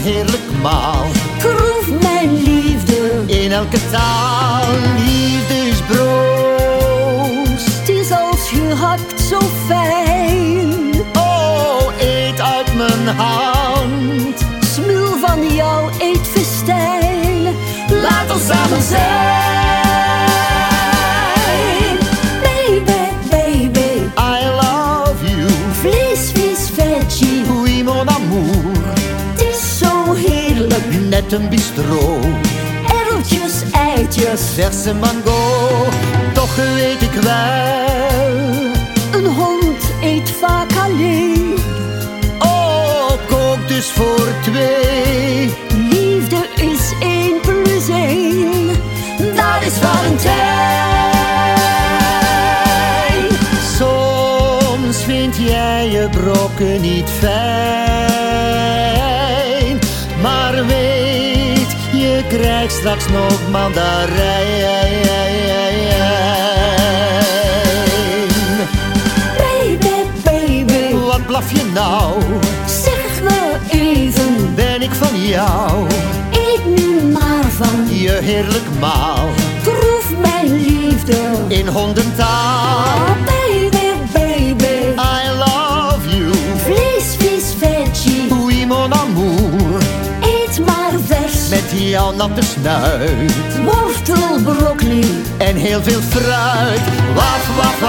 heerlijk maal. Proef mijn liefde In elke taal, liefde is broos. Het is als gehakt zo fijn. Oh, eet uit mijn hand. Smul van jouw eetfestijn. Laat ons samen zijn. Baby, baby, I love you. vlees, vis, veggie. Oui, mon amour. Het is zo heerlijk. Net een bistro. Erwtjes, eitjes. Verse mango. Toch weet ik wel. Een hond eet vaak alleen. Oh, kook dus voor twee. Liefde is 1 plus 1. Dat is Valentijn. Soms vind jij je brokken niet fijn. Maar weet, je krijgt straks nog mandarijn. Baby, baby, Wat blaf je nou? zeg me even. Ben ik van jou? Eet nu maar van. Je heerlijk maal. Proef mijn liefde. In hondentaal. Oh, baby, baby, I love you. vlees, vis, veggie. Oui, mon amour. Eet maar vers. Met jouw natte snuit. Wortel, broccoli. En heel veel fruit. Waf, waf,